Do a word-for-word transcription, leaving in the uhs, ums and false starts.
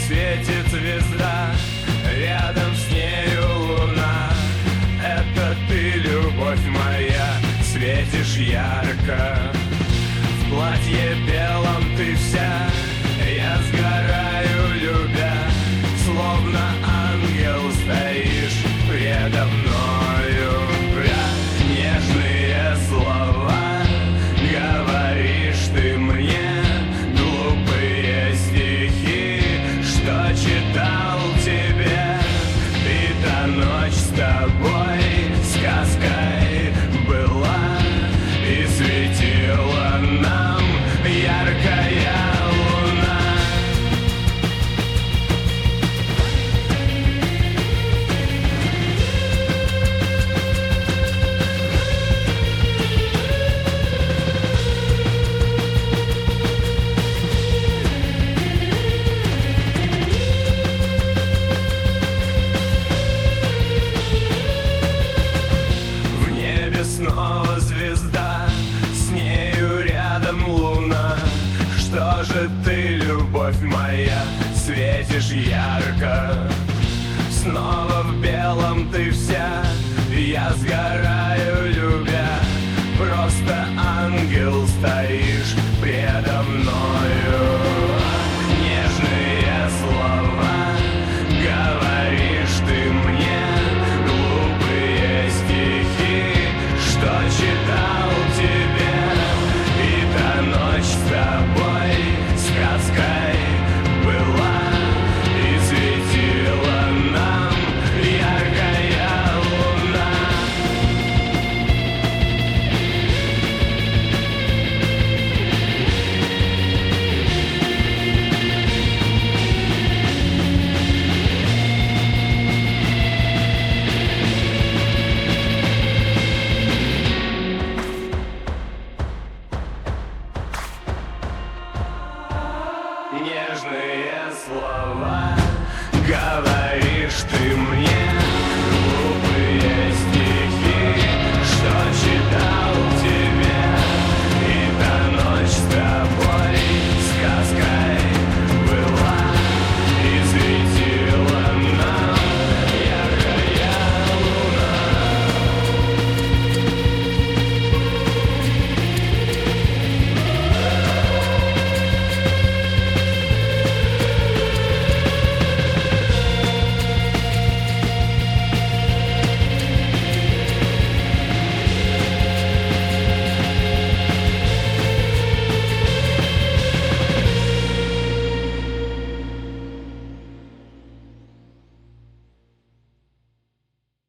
светит звезда, рядом с нею луна. Это ты, любовь моя, светишь ярко. В платье белом ты вся, я сгораю, любя. Словно ангел стоишь предо мною. Нежные слова говоришь ты мне, глупые стихи, что читал тебе. И та ночь с тобой сказкой была, и светила нам яркая луна. В небе снова звезда, с нею рядом луна. Что же ты, любовь моя, светишь ярко? Снова